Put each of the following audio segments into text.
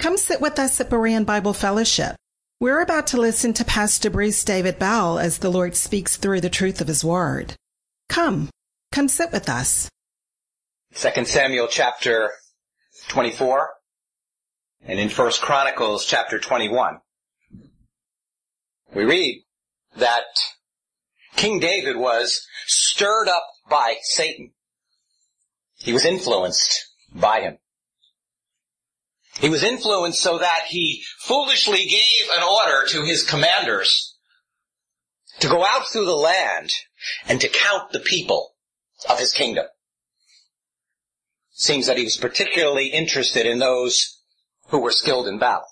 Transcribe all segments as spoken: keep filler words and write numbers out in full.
Come sit with us at Berean Bible Fellowship. We're about to listen to Pastor Bruce David Bell as the Lord speaks through the truth of his word. Come, come sit with us. Second Samuel chapter twenty-four, and in First Chronicles chapter twenty-one, we read that King David was stirred up by Satan. He was influenced by him. He was influenced so that he foolishly gave an order to his commanders to go out through the land and to count the people of his kingdom. Seems that he was particularly interested in those who were skilled in battle.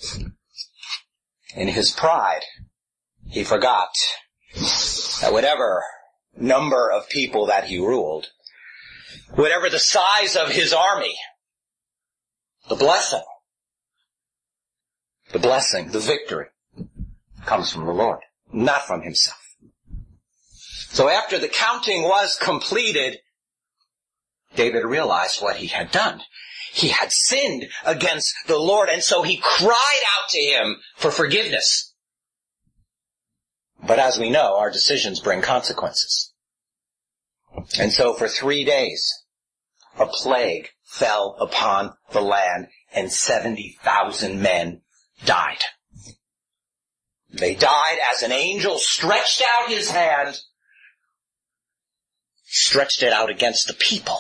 In his pride, he forgot that whatever number of people that he ruled, whatever the size of his army, the blessing, the blessing, the victory comes from the Lord, not from himself. So after the counting was completed, David realized what he had done. He had sinned against the Lord, and so he cried out to him for forgiveness. But as we know, our decisions bring consequences. And so for three days, a plague fell upon the land, and seventy thousand men died. They died as an angel stretched out his hand, stretched it out against the people.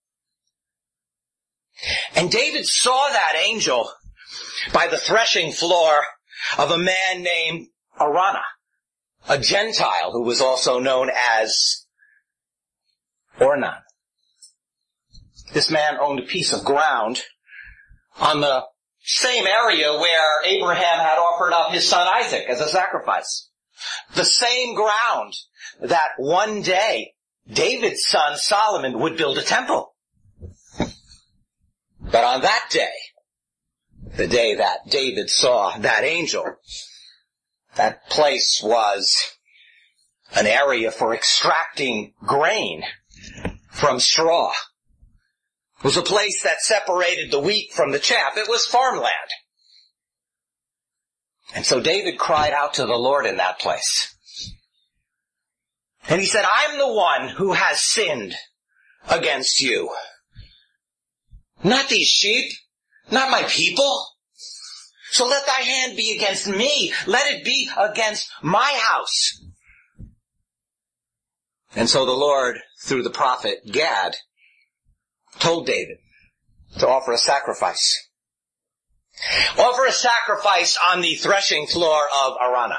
And David saw that angel by the threshing floor of a man named Araunah, a Gentile who was also known as Ornan. This man owned a piece of ground on the same area where Abraham had offered up his son Isaac as a sacrifice. The same ground that one day David's son Solomon would build a temple. But on that day, the day that David saw that angel, that place was an area for extracting grain from straw. It was a place that separated the wheat from the chaff. It was farmland. And so David cried out to the Lord in that place. And he said, I'm the one who has sinned against you. Not these sheep, not my people. So let thy hand be against me. Let it be against my house. And so the Lord, through the prophet Gad, told David to offer a sacrifice. Offer a sacrifice on the threshing floor of Araunah.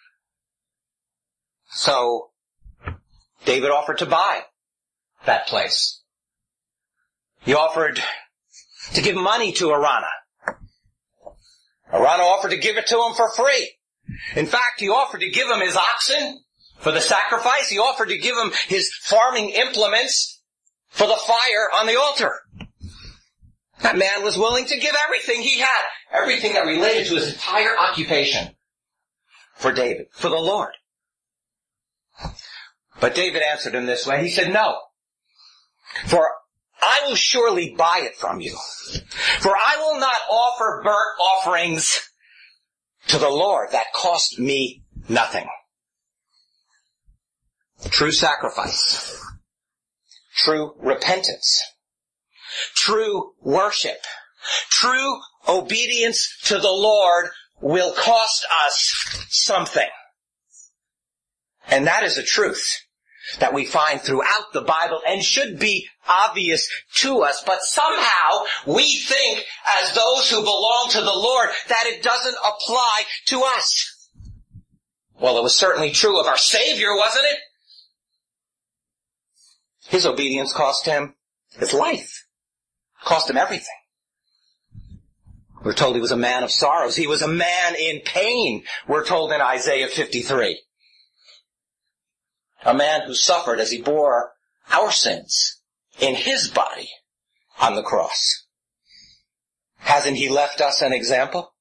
So David offered to buy that place. He offered to give money to Araunah. Araunah offered to give it to him for free. In fact, he offered to give him his oxen for the sacrifice. He offered to give him his farming implements for the fire on the altar. That man was willing to give everything he had, everything that related to his entire occupation for David, for the Lord. But David answered him this way. He said, no, for I will surely buy it from you. For I will not offer burnt offerings to the Lord that cost me nothing. True sacrifice, true repentance, true worship, true obedience to the Lord will cost us something. And that is a truth that we find throughout the Bible and should be obvious to us. But somehow we think, as those who belong to the Lord, that it doesn't apply to us. Well, it was certainly true of our Savior, wasn't it? His obedience cost him his life. Cost him everything. We're told he was a man of sorrows. He was a man in pain, we're told in Isaiah fifty-three. A man who suffered as he bore our sins in his body on the cross. Hasn't he left us an example?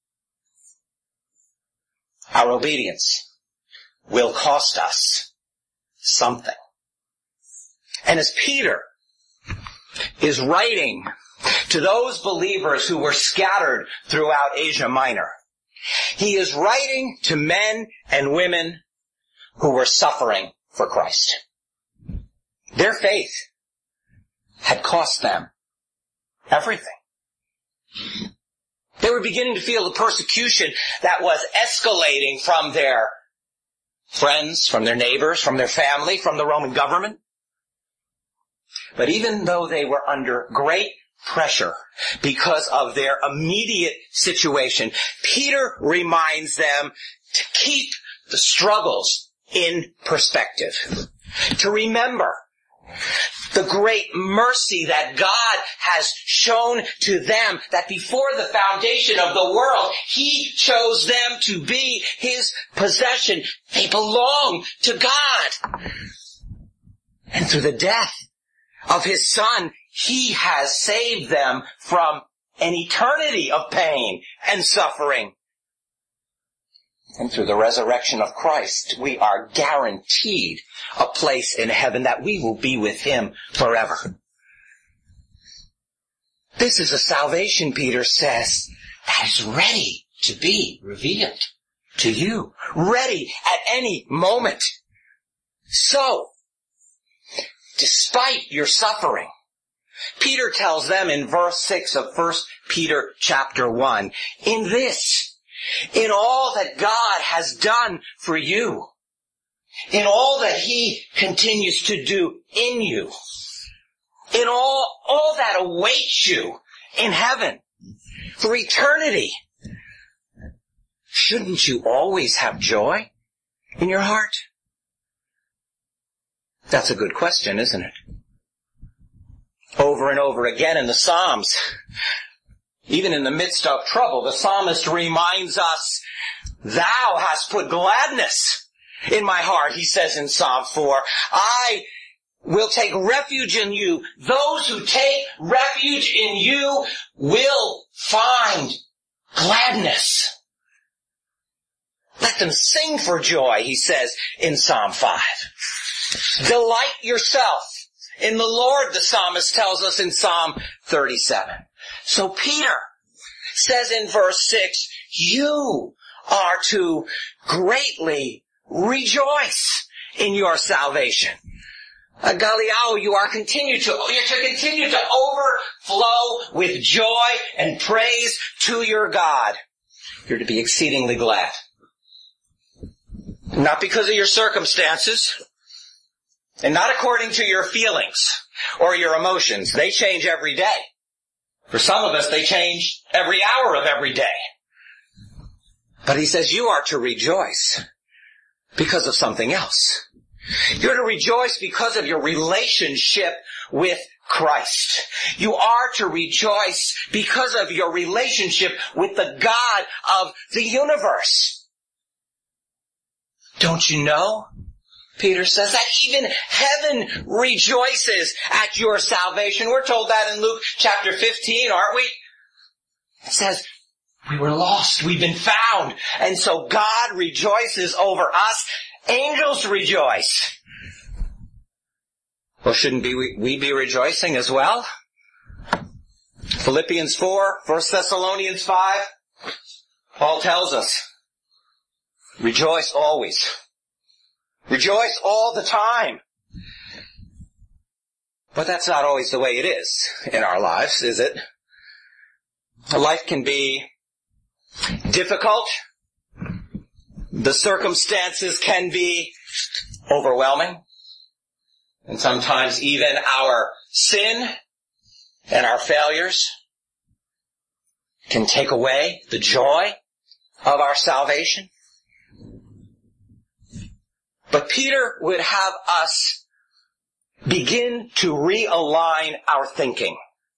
Our obedience will cost us something. And as Peter is writing to those believers who were scattered throughout Asia Minor. He is writing to men and women who were suffering for Christ. Their faith had cost them everything. They were beginning to feel the persecution that was escalating from their friends, from their neighbors, from their family, from the Roman government. But even though they were under great pressure because of their immediate situation, Peter reminds them to keep the struggles in perspective, to remember the great mercy that God has shown to them, that before the foundation of the world, He chose them to be His possession. They belong to God. And through the death of His Son, He has saved them from an eternity of pain and suffering. And through the resurrection of Christ, we are guaranteed a place in heaven, that we will be with Him forever. This is a salvation, Peter says, that is ready to be revealed to you. Ready at any moment. So, despite your suffering, Peter tells them in verse six of First Peter chapter one, in this, in all that God has done for you, in all that He continues to do in you, in all, all that awaits you in heaven for eternity, shouldn't you always have joy in your heart? That's a good question, isn't it? Over and over again in the Psalms, even in the midst of trouble, the psalmist reminds us, Thou hast put gladness in my heart, he says in Psalm four. I will take refuge in you. Those who take refuge in you will find gladness. Let them sing for joy, he says in Psalm five. Delight yourself in the Lord, the psalmist tells us in Psalm thirty-seven. So Peter says in verse six, you are to greatly rejoice in your salvation. Uh, Galiao, you are continue to, you're to continue to overflow with joy and praise to your God. You're to be exceedingly glad. Not because of your circumstances, and not according to your feelings or your emotions. They change every day. For some of us, they change every hour of every day. But he says you are to rejoice because of something else. You're to rejoice because of your relationship with Christ. You are to rejoice because of your relationship with the God of the universe. Don't you know, Peter says, that even heaven rejoices at your salvation? We're told that in Luke chapter fifteen, aren't we? It says, we were lost, we've been found, and so God rejoices over us. Angels rejoice. Well, shouldn't we, we be rejoicing as well? Philippians four, First Thessalonians five, Paul tells us, rejoice always. Rejoice all the time. But that's not always the way it is in our lives, is it? Life can be difficult. The circumstances can be overwhelming. And sometimes even our sin and our failures can take away the joy of our salvation. But Peter would have us begin to realign our thinking.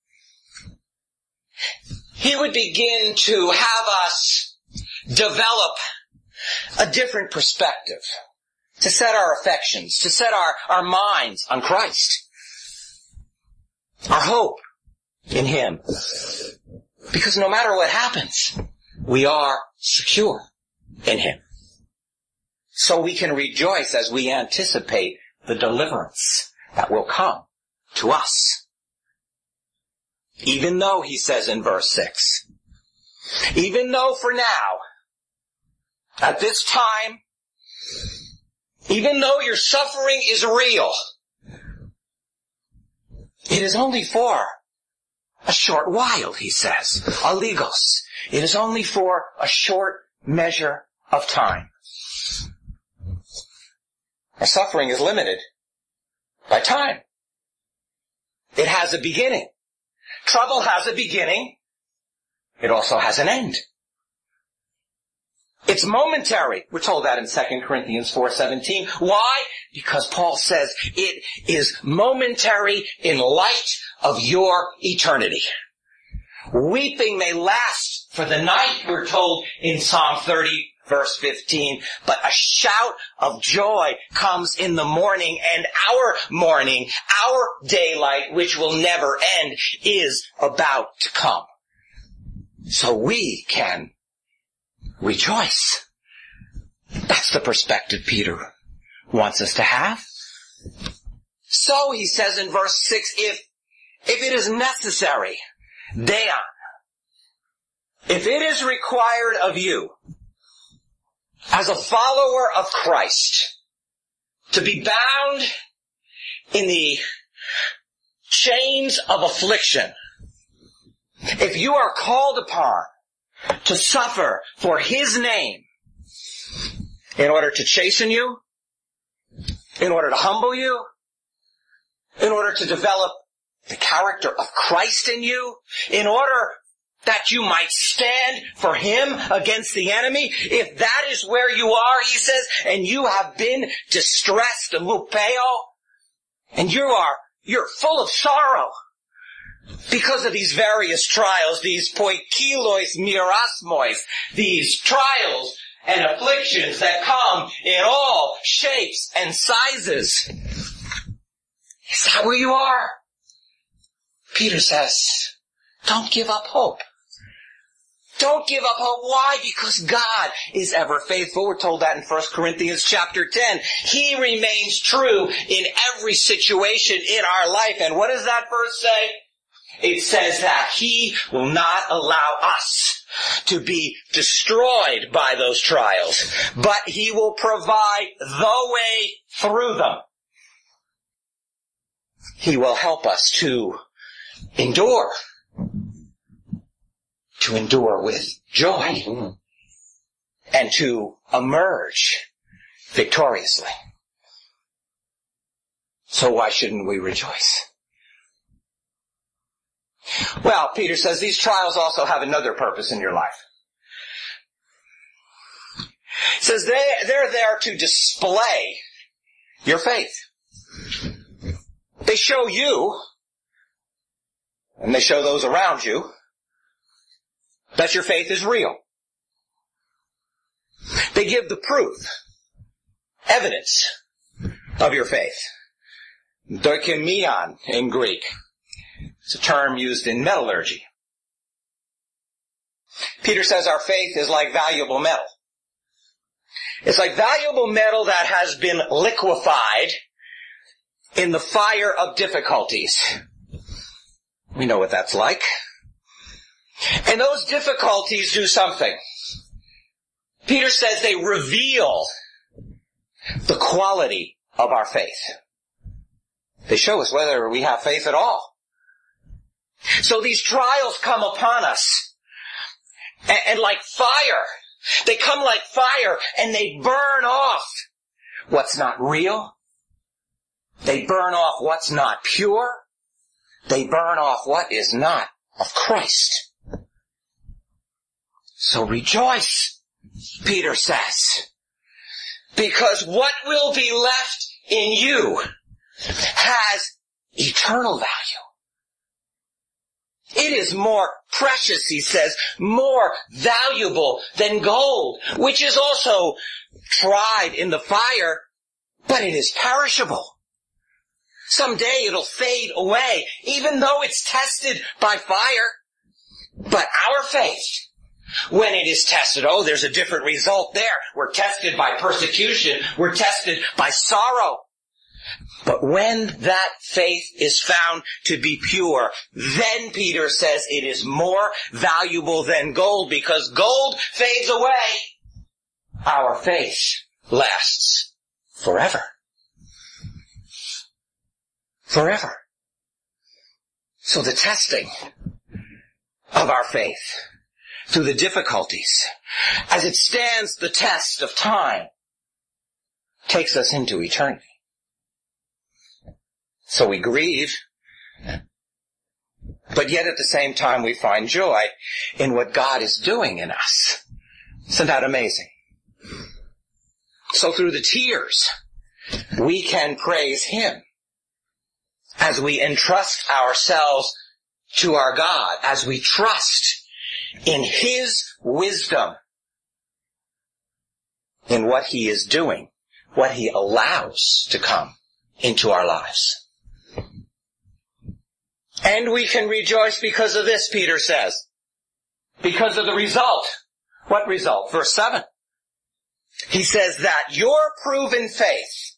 He would begin to have us develop a different perspective, to set our affections, to set our, our minds on Christ, our hope in Him. Because no matter what happens, we are secure in Him. So we can rejoice as we anticipate the deliverance that will come to us. Even though, he says in verse six, even though for now, at this time, even though your suffering is real, it is only for a short while, he says. Aligos. It is only for a short measure of time. Our suffering is limited by time. It has a beginning. Trouble has a beginning. It also has an end. It's momentary. We're told that in Second Corinthians four seventeen. Why? Because Paul says it is momentary in light of your eternity. Weeping may last for the night, we're told in Psalm thirty, verse fifteen, but a shout of joy comes in the morning, and our morning, our daylight, which will never end, is about to come. So we can rejoice. That's the perspective Peter wants us to have. So, he says in verse six, if, if it is necessary, Deon, if it is required of you, as a follower of Christ, to be bound in the chains of affliction, if you are called upon to suffer for His name in order to chasten you, in order to humble you, in order to develop the character of Christ in you, in order that you might stand for Him against the enemy, if that is where you are, he says, and you have been distressed, lupeo, and you are, you're full of sorrow because of these various trials, these poikilois mirasmois, these trials and afflictions that come in all shapes and sizes. Is that where you are? Peter says, don't give up hope. Don't give up hope. Why? Because God is ever faithful. We're told that in First Corinthians chapter ten. He remains true in every situation in our life. And what does that verse say? It says that He will not allow us to be destroyed by those trials, but He will provide the way through them. He will help us to endure. To endure with joy. And to emerge victoriously. So why shouldn't we rejoice? Well, Peter says these trials also have another purpose in your life. He says they, they're there to display your faith. They show you, and they show those around you, that your faith is real. They give the proof, evidence of your faith. Doikemion in Greek. It's a term used in metallurgy. Peter says our faith is like valuable metal. It's like valuable metal that has been liquefied in the fire of difficulties. We know what that's like. And those difficulties do something. Peter says they reveal the quality of our faith. They show us whether we have faith at all. So these trials come upon us, and, and like fire, they come like fire, and they burn off what's not real. They burn off what's not pure. They burn off what is not of Christ. So rejoice, Peter says, because what will be left in you has eternal value. It is more precious, he says, more valuable than gold, which is also tried in the fire, but it is perishable. Someday it'll fade away, even though it's tested by fire. But our faith, when it is tested, oh, there's a different result there. We're tested by persecution. We're tested by sorrow. But when that faith is found to be pure, then Peter says it is more valuable than gold, because gold fades away. Our faith lasts forever. Forever. So the testing of our faith through the difficulties, as it stands the test of time, takes us into eternity. So we grieve, but yet at the same time we find joy in what God is doing in us. Isn't that amazing? So through the tears, we can praise Him as we entrust ourselves to our God, as we trust in His wisdom, in what He is doing, what He allows to come into our lives. And we can rejoice because of this, Peter says. Because of the result. What result? Verse seven. He says that your proven faith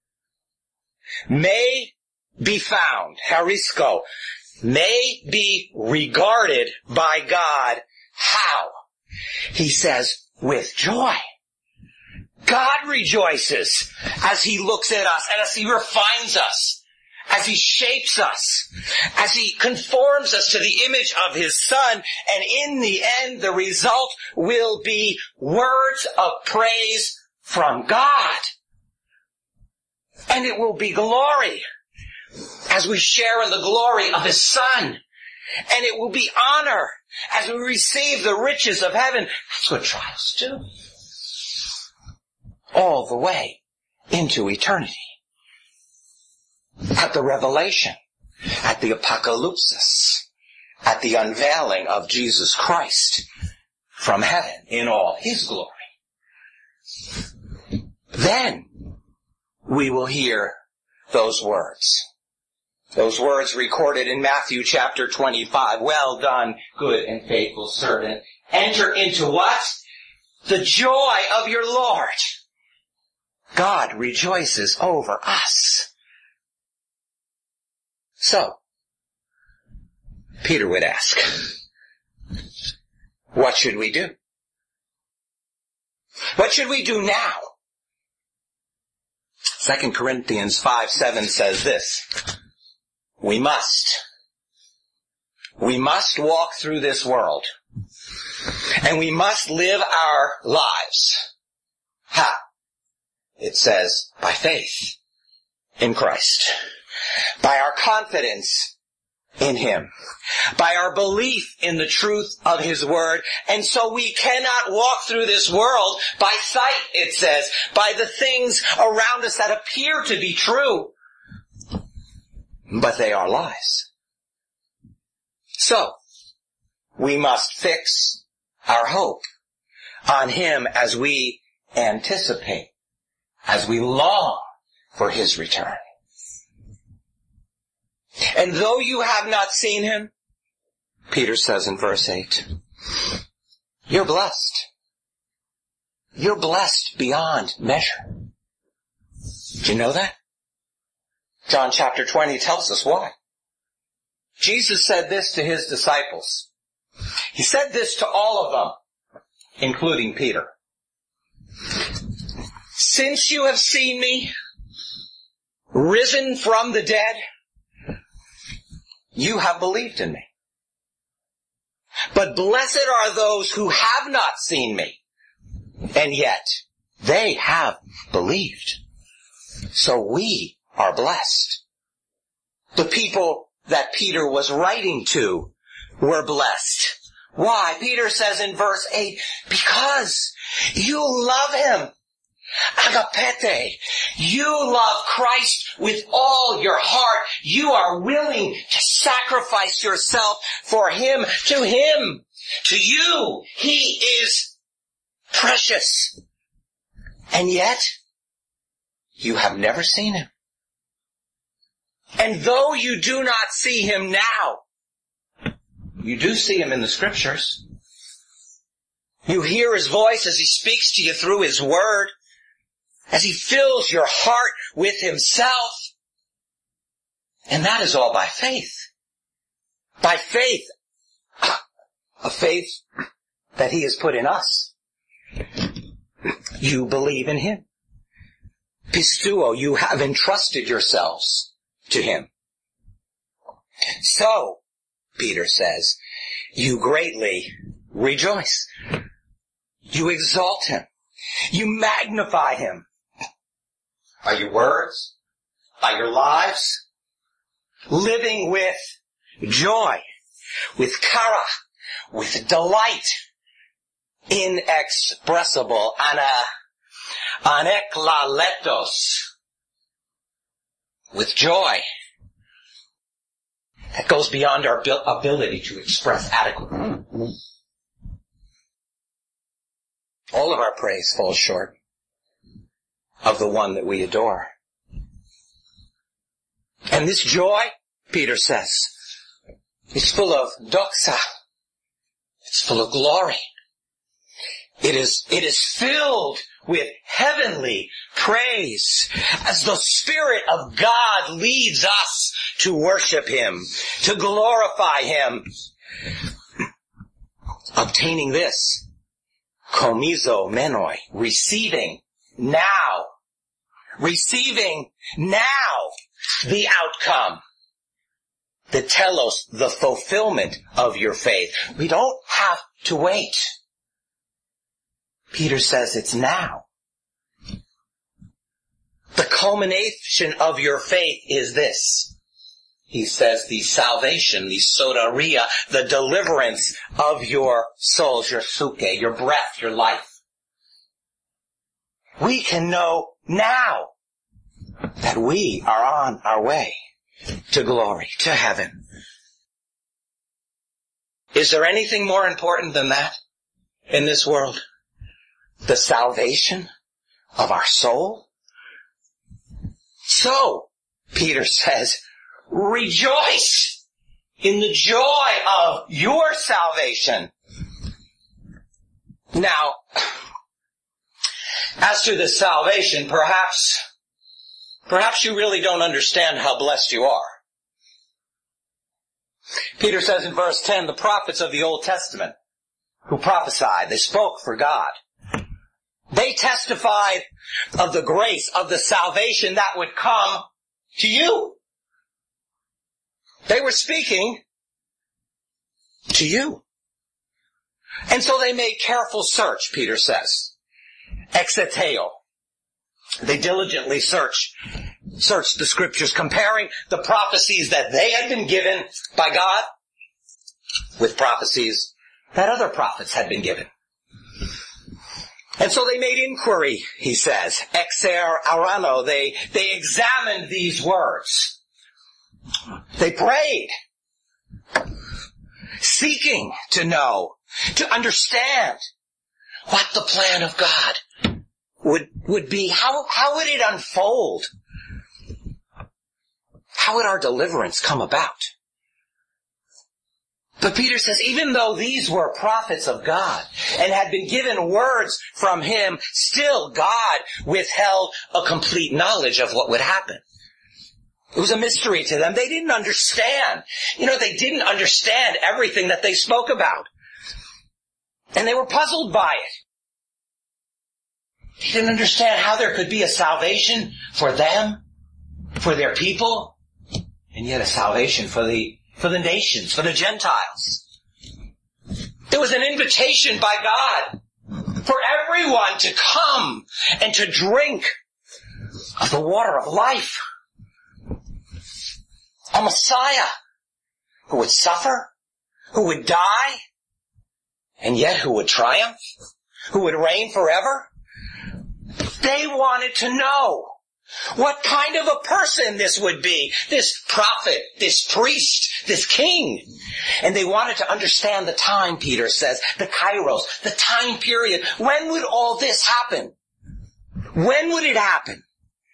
may be found, harisko, may be regarded by God. How? He says, with joy. God rejoices as He looks at us and as He refines us, as He shapes us, as He conforms us to the image of His Son, and in the end the result will be words of praise from God. And it will be glory as we share in the glory of His Son. And it will be honor as we receive the riches of heaven. That's what trials do. All the way into eternity. At the revelation, at the apocalypsis, at the unveiling of Jesus Christ from heaven in all His glory. Then we will hear those words. Those words recorded in Matthew chapter twenty-five. Well done, good and faithful servant. Enter into what? The joy of your Lord. God rejoices over us. So, Peter would ask, what should we do? What should we do now? Second Corinthians five seven says this, we must, we must walk through this world, and we must live our lives. How? It says, by faith in Christ. By our confidence in Him. By our belief in the truth of His Word. And so we cannot walk through this world by sight, it says, by the things around us that appear to be true. But they are lies. So, we must fix our hope on Him as we anticipate, as we long for His return. And though you have not seen Him, Peter says in verse eight, you're blessed. You're blessed beyond measure. Do you know that? John chapter twenty tells us why. Jesus said this to His disciples. He said this to all of them, including Peter. Since you have seen me, risen from the dead, you have believed in me. But blessed are those who have not seen me, and yet they have believed. So we are blessed. The people that Peter was writing to were blessed. Why? Peter says in verse eight, because you love Him. Agapete. You love Christ with all your heart. You are willing to sacrifice yourself for Him. To Him. To you. He is precious. And yet, you have never seen Him. And though you do not see Him now, you do see Him in the Scriptures. You hear His voice as He speaks to you through His Word, as He fills your heart with Himself. And that is all by faith. By faith. A faith that he has put in us. You believe in him. Pisteuo, you have entrusted yourselves to him. So, Peter says, you greatly rejoice. You exalt him. You magnify him. By your words, by your lives, living with joy, with kara, with delight, inexpressible, ana, aneklaletos, with joy that goes beyond our ability to express adequately. All of our praise falls short of the one that we adore. And this joy, Peter says, is full of doxa. It's full of glory. It is, it is filled with heavenly praise as the Spirit of God leads us to worship him, to glorify him. Obtaining this, komizo menoi, receiving now, receiving now the outcome, the telos, the fulfillment of your faith. We don't have to wait. Peter says it's now. The culmination of your faith is this. He says the salvation, the soteria, the deliverance of your souls, your suke, your breath, your life. We can know now that we are on our way to glory, to heaven. Is there anything more important than that in this world? The salvation of our soul? So, Peter says, rejoice in the joy of your salvation. Now, as to the salvation, perhaps, perhaps you really don't understand how blessed you are. Peter says in verse ten, the prophets of the Old Testament who prophesied, they spoke for God. They testified of the grace, of the salvation that would come to you. They were speaking to you. And so they made careful search, Peter says. Exeteo. They diligently search, searched the scriptures, comparing the prophecies that they had been given by God with prophecies that other prophets had been given. And so they made inquiry, he says. Exer arano. They, they examined these words. They prayed, seeking to know, to understand what the plan of God would, would be. How, how would it unfold? How would our deliverance come about? But Peter says, even though these were prophets of God and had been given words from him, still God withheld a complete knowledge of what would happen. It was a mystery to them. They didn't understand. You know, they didn't understand everything that they spoke about. And they were puzzled by it. They didn't understand how there could be a salvation for them, for their people, and yet a salvation for the for the nations, for the Gentiles. There was an invitation by God for everyone to come and to drink of the water of life. A Messiah who would suffer, who would die, and yet who would triumph, who would reign forever. They wanted to know what kind of a person this would be, this prophet, this priest, this king. And they wanted to understand the time, Peter says, the kairos, the time period. When would all this happen? When would it happen?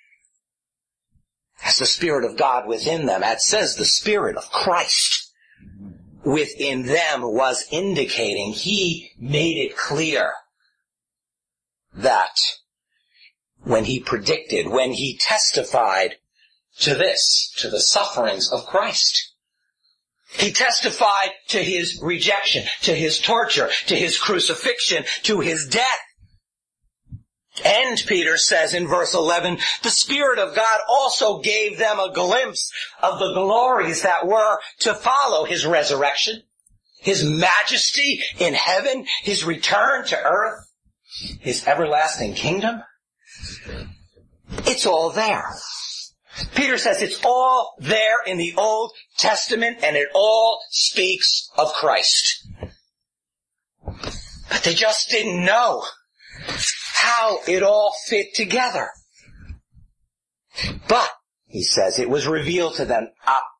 As the Spirit of God within them, as says the Spirit of Christ within them was indicating, he made it clear that when he predicted, when he testified to this, to the sufferings of Christ. He testified to his rejection, to his torture, to his crucifixion, to his death. And Peter says in verse eleven, the Spirit of God also gave them a glimpse of the glories that were to follow his resurrection, his majesty in heaven, his return to earth, his everlasting kingdom. It's all there. Peter says it's all there in the Old Testament, and it all speaks of Christ. But they just didn't know how it all fit together. But, he says, it was revealed to them,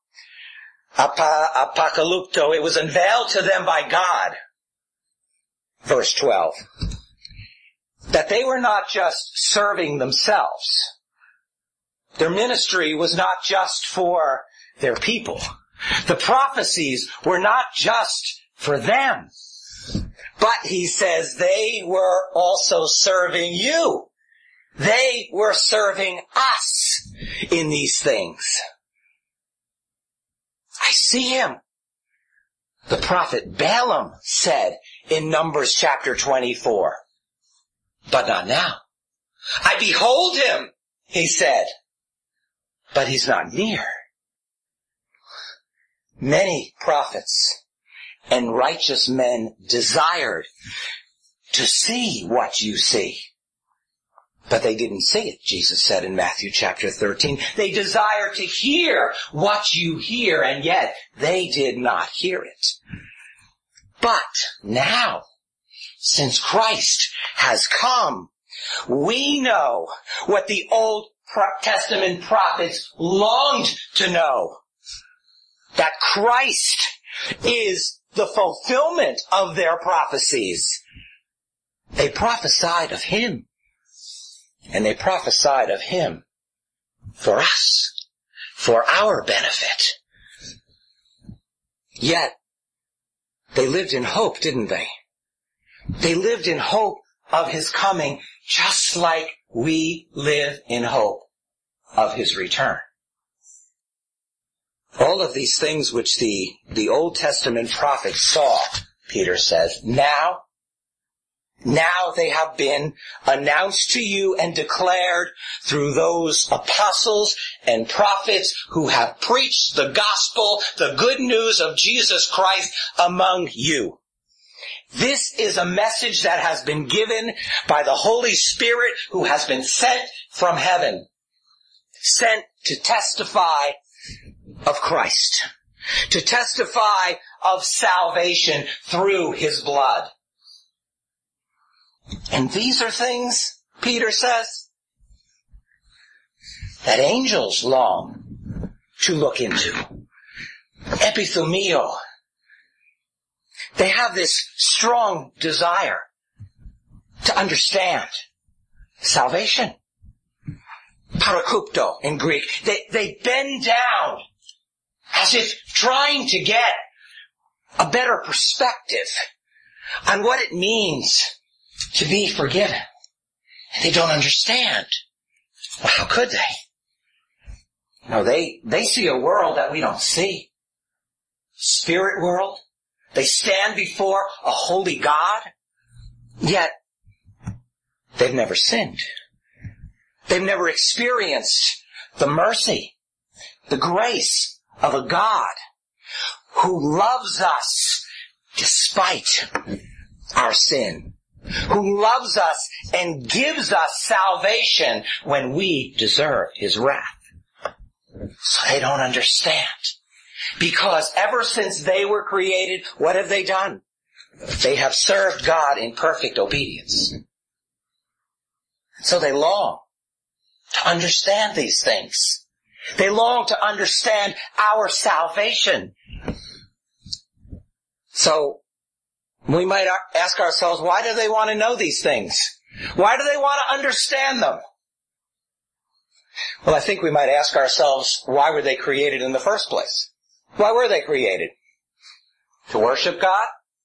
apocalypto, it was unveiled to them by God. Verse twelve. That they were not just serving themselves. Their ministry was not just for their people. The prophecies were not just for them. But he says they were also serving you. They were serving us in these things. I see him. The prophet Balaam said in Numbers chapter twenty-four, but not now. I behold him, he said, but he's not near. Many prophets and righteous men desired to see what you see. But they didn't see it, Jesus said in Matthew chapter thirteen. They desire to hear what you hear, and yet they did not hear it. But now, since Christ has come, we know what the Old Testament prophets longed to know. That Christ is the fulfillment of their prophecies. They prophesied of him. And they prophesied of him for us, for our benefit. Yet, they lived in hope, didn't they? They lived in hope of his coming, just like we live in hope of his return. All of these things which the, the Old Testament prophets saw, Peter says, now, now they have been announced to you and declared through those apostles and prophets who have preached the gospel, the good news of Jesus Christ among you. This is a message that has been given by the Holy Spirit who has been sent from heaven, sent to testify of Christ, to testify of salvation through his blood. And these are things, Peter says, that angels long to look into. Epithumio. They have this strong desire to understand salvation. Parakupto in Greek. They, they bend down as if trying to get a better perspective on what it means to be forgiven. They don't understand. Well, how could they? No, they, they see a world that we don't see. Spirit world. They stand before a holy God, yet they've never sinned. They've never experienced the mercy, the grace of a God who loves us despite our sin, who loves us and gives us salvation when we deserve his wrath. So they don't understand. Because ever since they were created, what have they done? They have served God in perfect obedience. So they long to understand these things. They long to understand our salvation. So we might ask ourselves, why do they want to know these things? Why do they want to understand them? Well, I think we might ask ourselves, why were they created in the first place? Why were they created? To worship God?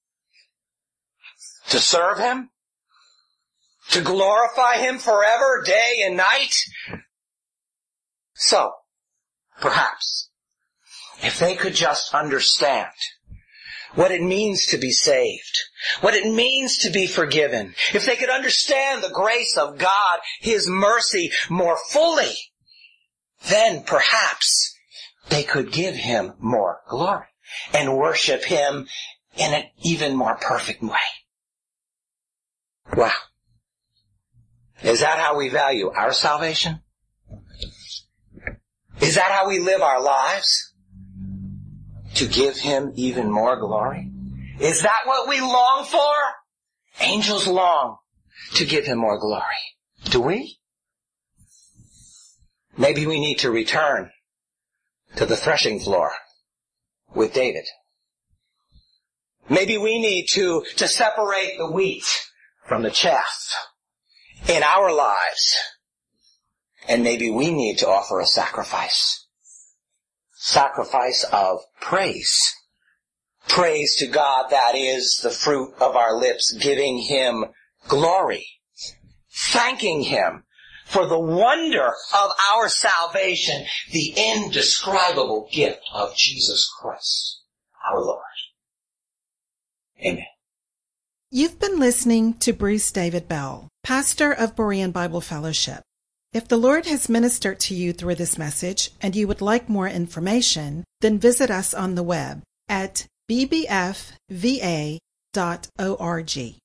To serve him? To glorify him forever, day and night? So, perhaps, if they could just understand what it means to be saved, what it means to be forgiven, if they could understand the grace of God, His mercy more fully, then perhaps they could give Him more glory and worship Him in an even more perfect way. Wow. Is that how we value our salvation? Is that how we live our lives? To give Him even more glory? Is that what we long for? Angels long to give Him more glory. Do we? Maybe we need to return to the threshing floor with David. Maybe we need to, to separate the wheat from the chaff in our lives. And maybe we need to offer a sacrifice. Sacrifice of praise. Praise to God, that is the fruit of our lips, giving Him glory. Thanking Him for the wonder of our salvation, the indescribable gift of Jesus Christ, our Lord. Amen. You've been listening to Bruce David Bell, pastor of Berean Bible Fellowship. If the Lord has ministered to you through this message and you would like more information, then visit us on the web at b b f v a dot org.